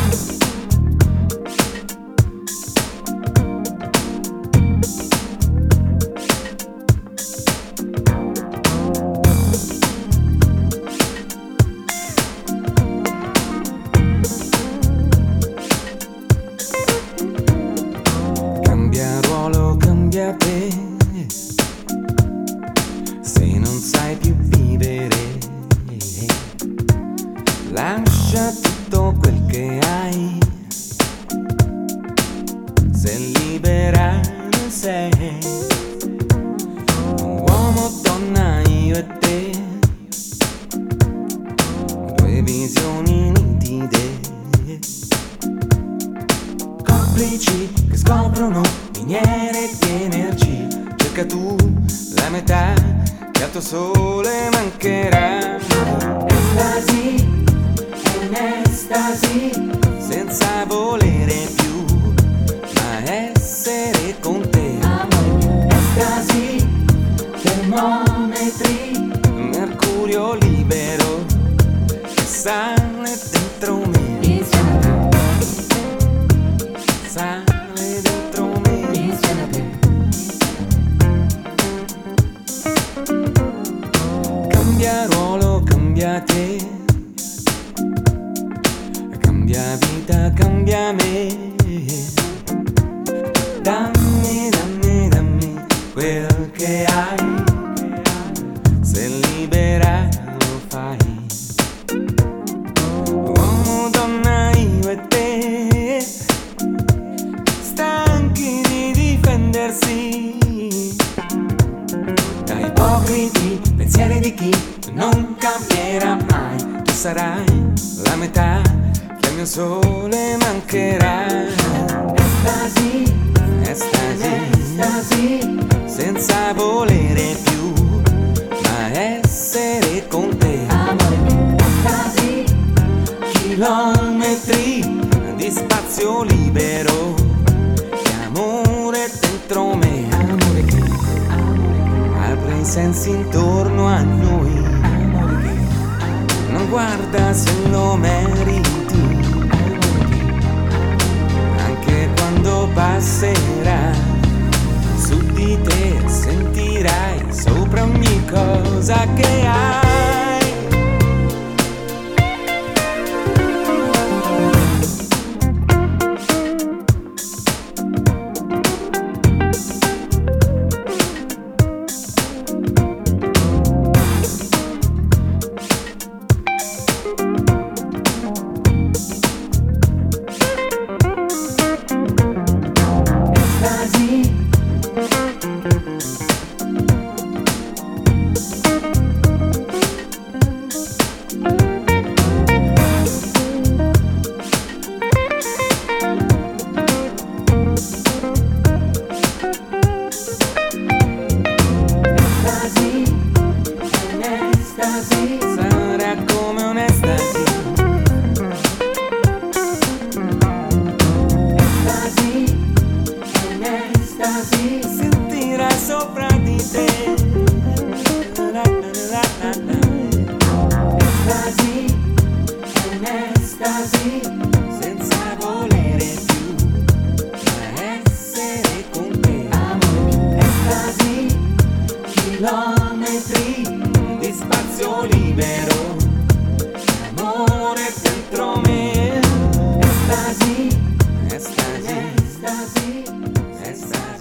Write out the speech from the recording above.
Cambia ruolo, cambia te, se non sai più vivere, lascia tutto quel che hai, se libera sei, uomo, donna, io e te, due visioni nitide, complici che scoprono miniere di energia. Cerca tu la metà che al tuo sole mancherà. Estasi, è un'estasi, senza volere più, ma essere con te. Estasi, termometri, mercurio libero che sale dentro me. Sale dentro me. Cambia ruolo, cambia te, cambia vita, cambia me. Dammi, dammi, dammi quel che hai, se libera lo fai. Uomo, donna, io e te, stanchi di difendersi da ipocriti pensieri di chi non cambierà mai. Tu sarai la metà che al mio sole mancherà. Estasi, estasi, estasi, senza volere più, ma essere con te. Estasi, chilometri di spazio libero, che amore dentro me. Amore che apre i sensi intorno a noi. Amore che non guarda se lo meriti, anche quando passerà su di te sentirai sopra ogni cosa che hai. Sarà come un'estasi. Estasi, un'estasi, sentirai sopra di te. Estasi, un'estasi, senza volere più, ma essere con te. Estasi, chilometri di spazio libero, amore dentro me. Estasi, estasi, estasi, estasi.